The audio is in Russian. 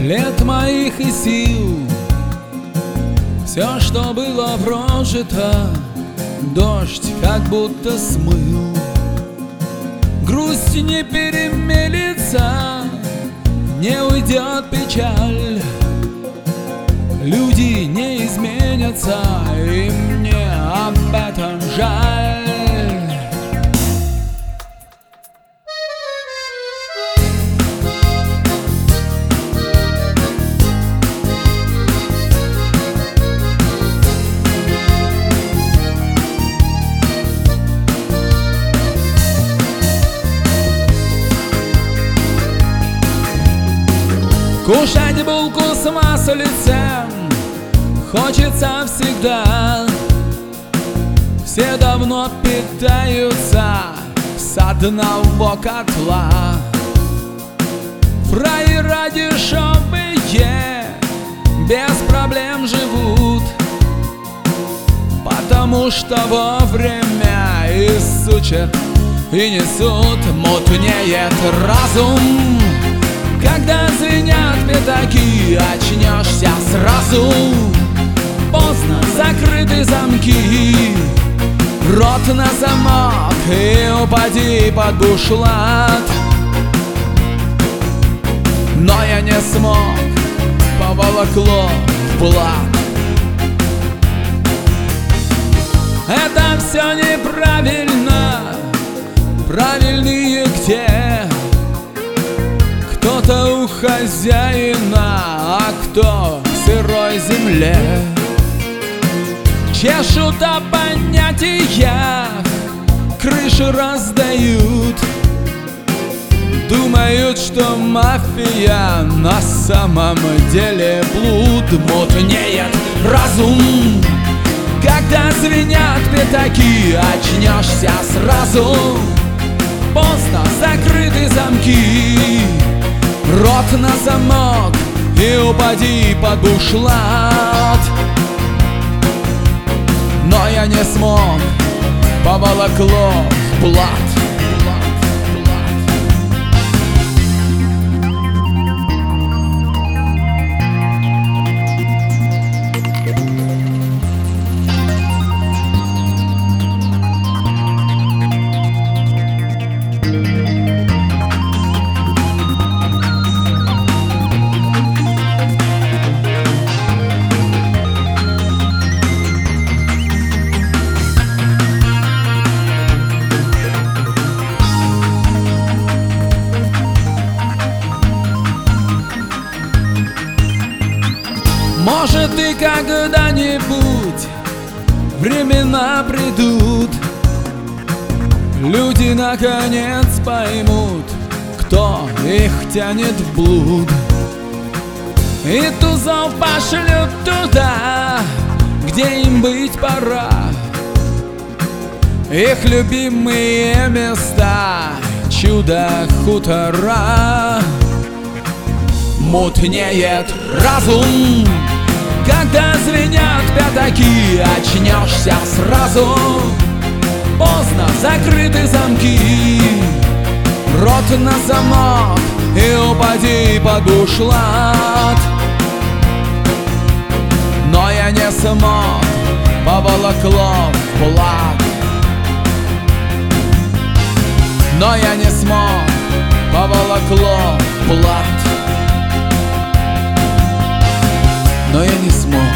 лет моих и сил. Все, что было прожито, дождь как будто смыл. Грусть не перемелится, не уйдет печаль. Люди не изменятся, и мне об этом жаль. Кушать булку с маслицем хочется всегда. Все давно питаются с одного котла. Фраера дешевые без проблем живут, потому что вовремя изучат и несут. Мутнеет разум, когда звенят пятаки, очнешься сразу. Поздно, закрыты замки, рот на замок, и упади под бушлат. Но я не смог, поволокло в блат. Это все неправильно, правильнее где? Кто-то у хозяина, а кто в сырой земле. Чешут о понятиях, крыши раздают. Думают, что мафия на самом деле блуд. Мутнеет разум, когда звенят пятаки, очнешься сразу. Поздно, закрыты замки, рот на замок, и упади под бушлат. Но я не смог, поволокло в блат. Может, и когда-нибудь времена придут, люди наконец поймут, кто их тянет в блуд. И тузов пошлют туда, где им быть пора. Их любимые места, чудо-хутора. Мутнеет разум, когда звенят пятаки, очнешься сразу. Поздно, закрыты замки, рот на замок, и упади под бушлат. Но я не смог, поволокло в блат. Но я не смог, поволокло в блат. Но я не смог.